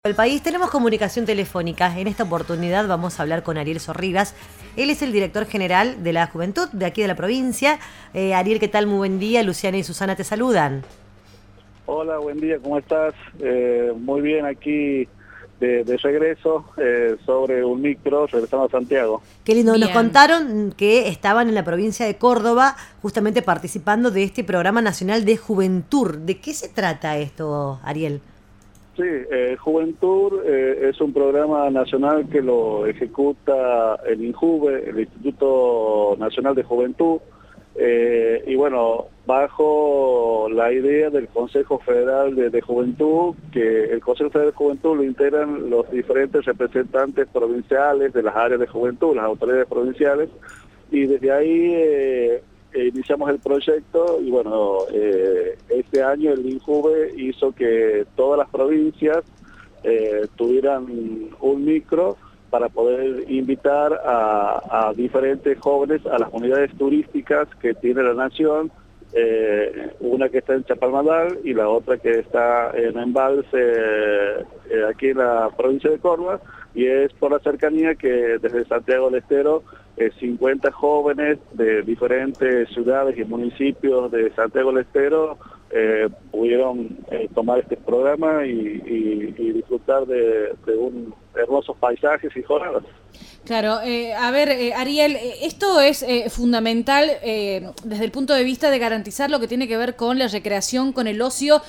El país. Tenemos comunicación telefónica. En esta oportunidad vamos a hablar con Ariel Zorribas. Él es el director general de la Juventud de aquí de la provincia. Ariel, ¿qué tal? Muy buen día. Luciana y Susana te saludan. Hola, buen día, ¿cómo estás? Muy bien, aquí de regreso sobre un micro, regresando a Santiago. Qué lindo. Bien. Nos contaron que estaban en la provincia de Córdoba justamente participando de este programa nacional de Juventud. ¿De qué se trata esto, Ariel? Sí, Juventud es un programa nacional que lo ejecuta el INJUVE, el Instituto Nacional de Juventud, y bueno, bajo la idea del Consejo Federal de Juventud, que el Consejo Federal de Juventud lo integran los diferentes representantes provinciales de las áreas de juventud, las autoridades provinciales, y desde ahí iniciamos el proyecto y bueno, este año el INJUVE hizo que todas las provincias tuvieran un micro para poder invitar a diferentes jóvenes a las unidades turísticas que tiene la nación, una que está en Chapalmalal y la otra que está en Embalse, aquí en la provincia de Córdoba, y es por la cercanía que desde Santiago del Estero 50 jóvenes de diferentes ciudades y municipios de Santiago del Estero pudieron tomar este programa y disfrutar de un hermosos paisajes y jornadas. Claro, Ariel, esto es fundamental desde el punto de vista de garantizar lo que tiene que ver con la recreación, con el ocio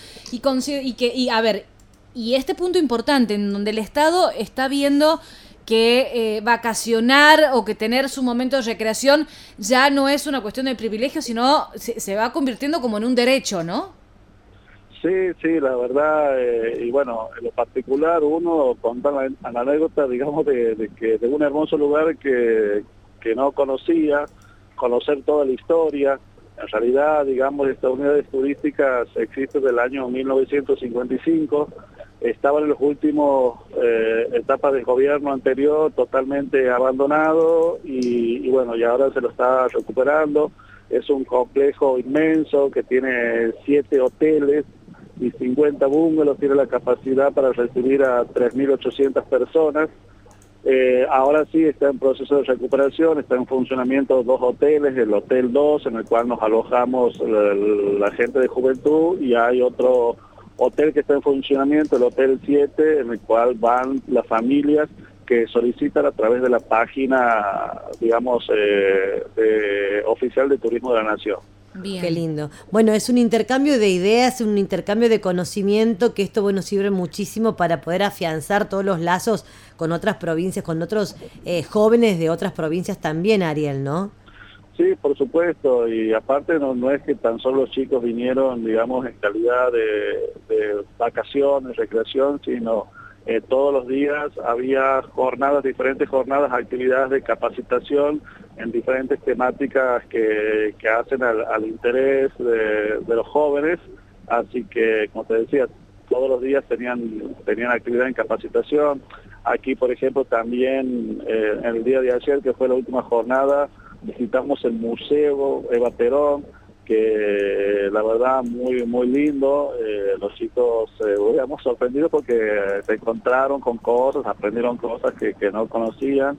y este punto importante en donde el Estado está viendo que vacacionar o que tener su momento de recreación ya no es una cuestión de privilegio, sino se va convirtiendo como en un derecho, ¿no? Sí, la verdad, y bueno, en lo particular uno conta la anécdota, digamos, de un hermoso lugar que no conocía, conocer toda la historia. En realidad, digamos, estas unidades turísticas existen desde el año 1955, estaban en los últimos etapas del gobierno anterior totalmente abandonado y bueno, y ahora se lo está recuperando. Es un complejo inmenso que tiene 7 hoteles y 50 bungalows, tiene la capacidad para recibir a 3.800 personas. Ahora sí está en proceso de recuperación, está en funcionamiento 2 hoteles, el Hotel 2, en el cual nos alojamos la gente de juventud, y hay otro hotel que está en funcionamiento, el Hotel 7, en el cual van las familias que solicitan a través de la página, digamos, oficial de Turismo de la Nación. Bien. Qué lindo. Bueno, es un intercambio de ideas, un intercambio de conocimiento, que esto, bueno, sirve muchísimo para poder afianzar todos los lazos con otras provincias, con otros jóvenes de otras provincias también, Ariel, ¿no? Sí, por supuesto, y aparte no es que tan solo los chicos vinieron, digamos, en calidad de vacaciones, recreación, sino todos los días había jornadas, diferentes jornadas, actividades de capacitación en diferentes temáticas que hacen al interés de los jóvenes, así que, como te decía, todos los días tenían actividad en capacitación. Aquí, por ejemplo, también en el día de ayer, que fue la última jornada, visitamos el Museo Eva Perón, que la verdad muy lindo. Los chicos digamos, sorprendidos porque se encontraron con cosas, aprendieron cosas que no conocían,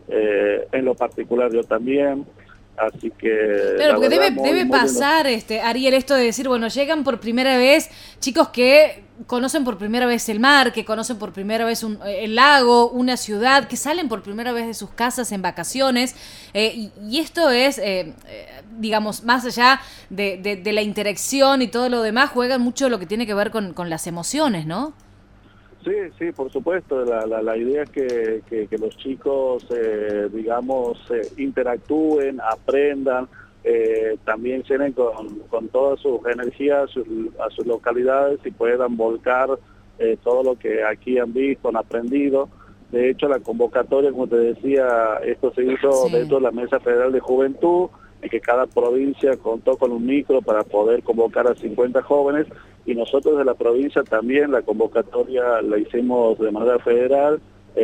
en lo particular yo también, así que Claro, porque verdad, debe pasar, Ariel, esto de decir, bueno, llegan por primera vez chicos que conocen por primera vez el mar, que conocen por primera vez el lago, una ciudad, que salen por primera vez de sus casas en vacaciones, y esto es, digamos, más allá de la interacción y todo lo demás, juegan mucho lo que tiene que ver con las emociones, ¿no? Sí, por supuesto. La idea es que los chicos, digamos, interactúen, aprendan, también llenen con todas sus energías a sus localidades y puedan volcar todo lo que aquí han visto, han aprendido. De hecho, la convocatoria, como te decía, esto se hizo dentro de la Mesa Federal de Juventud, en que cada provincia contó con un micro para poder convocar a 50 jóvenes, y nosotros de la provincia también la convocatoria la hicimos de manera federal,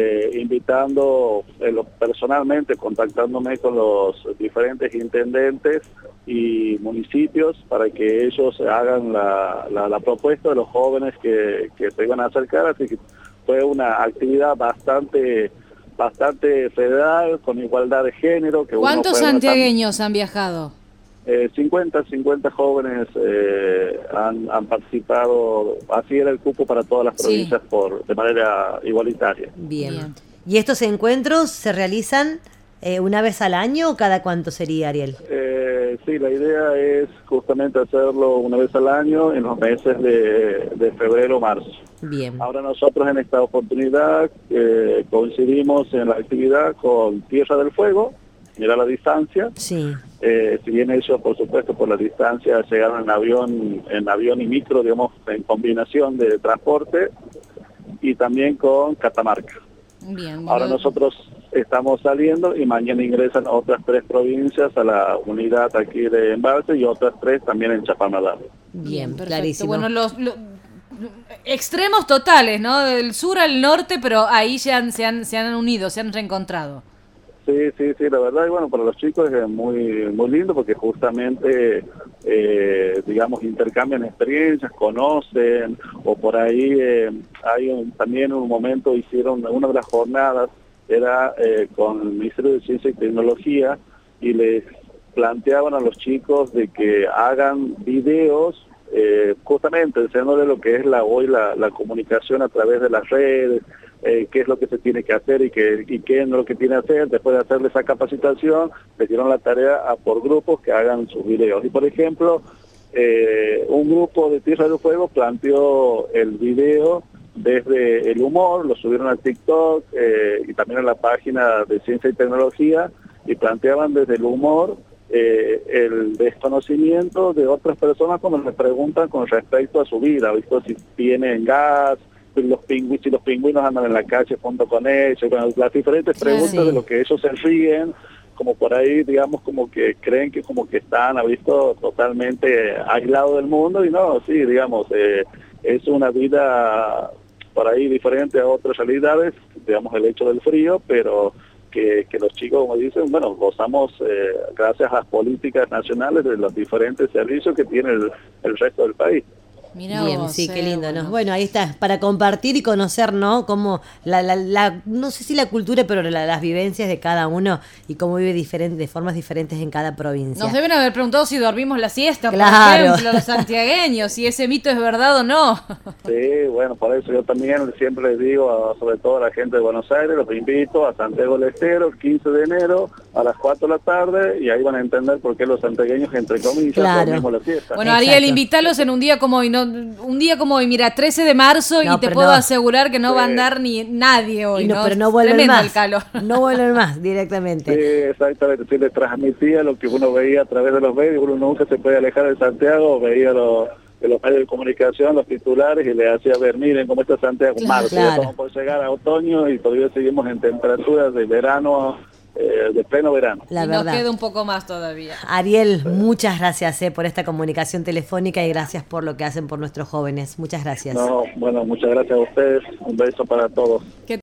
invitando personalmente, contactándome con los diferentes intendentes y municipios para que ellos hagan la propuesta de los jóvenes que se iban a acercar, así que fue una actividad bastante federal, con igualdad de género. Que ¿Cuántos santiagueños han viajado? 50 jóvenes han participado. Así era el cupo para todas las provincias, de manera igualitaria. Bien. ¿Y estos encuentros se realizan una vez al año o cada cuánto sería, Ariel? Sí, la idea es justamente hacerlo una vez al año en los meses de febrero o marzo. Bien. Ahora nosotros en esta oportunidad coincidimos en la actividad con Tierra del Fuego, mira la distancia. Sí. Si bien ellos, por supuesto, por la distancia llegaron en avión y micro, digamos, en combinación de transporte, y también con Catamarca. Bien, bueno. Ahora nosotros estamos saliendo y mañana ingresan otras 3 provincias a la unidad aquí de Embalse y otras 3 también en Chapadmalal. Bien, perfecto. clarísimo. Bueno, los extremos totales, ¿no? Del sur al norte, pero ahí se han unido, se han reencontrado. Sí, la verdad, y bueno, para los chicos es muy lindo porque justamente, digamos, intercambian experiencias, conocen, o por ahí también un momento hicieron una de las jornadas, era con el Ministerio de Ciencia y Tecnología, y les planteaban a los chicos de que hagan videos, justamente enseñándoles lo que es hoy la comunicación a través de las redes, qué es lo que se tiene que hacer y qué es lo que tiene que hacer. Después de hacerle esa capacitación, les dieron la tarea por grupos que hagan sus videos. Y por ejemplo, un grupo de Tierra del Fuego planteó el video desde el humor, lo subieron a TikTok y también a la página de Ciencia y Tecnología, y planteaban desde el humor el desconocimiento de otras personas cuando les preguntan con respecto a su vida, ¿visto? Si tienen gas, si los pingüinos andan en la calle junto con ellos, bueno, las diferentes preguntas de lo que ellos se ríen, como por ahí, digamos, como que creen que como que están, ha visto, totalmente aislados del mundo, y no, sí, digamos, es una vida por ahí diferente a otras realidades, digamos, el hecho del frío, pero que los chicos, como dicen, bueno, gozamos gracias a las políticas nacionales de los diferentes servicios que tiene el resto del país. Mirá Bien, vos, sí, qué lindo, ¿no? bueno. Bueno, ahí está, para compartir y conocer, ¿no? Cómo no sé si la cultura, pero las vivencias de cada uno y cómo vive de formas diferentes en cada provincia. Nos deben haber preguntado si dormimos la siesta, Claro. por ejemplo, los santiagueños, si ese mito es verdad o no. Sí, bueno, por eso yo también siempre les digo, sobre todo a la gente de Buenos Aires, los invito a Santiago del Estero, el 15 de enero, a las 4 de la tarde, y ahí van a entender por qué los santiagueños, entre comillas, Claro. dormimos la siesta. Bueno, Exacto. Ariel, invítalos en un día como hoy, ¿no? Un día como hoy, mira, 13 de marzo, No, y te pero puedo no. asegurar que no va a andar ni nadie hoy, Y no, ¿no? pero no vuelven Tremendo más. el calor. No vuelven más Sí, directamente. exactamente, sí, le transmitía lo que uno veía a través de los medios, uno nunca se puede alejar de Santiago, veía de los medios de comunicación, los titulares, y le hacía ver, miren cómo está Santiago, marzo, ya Claro. estamos por llegar a otoño y todavía seguimos en temperaturas de verano, de pleno verano. La y nos verdad. queda un poco más todavía. Ariel, muchas gracias por esta comunicación telefónica y gracias por lo que hacen por nuestros jóvenes. Muchas gracias. No, bueno, muchas gracias a ustedes, un beso para todos. Que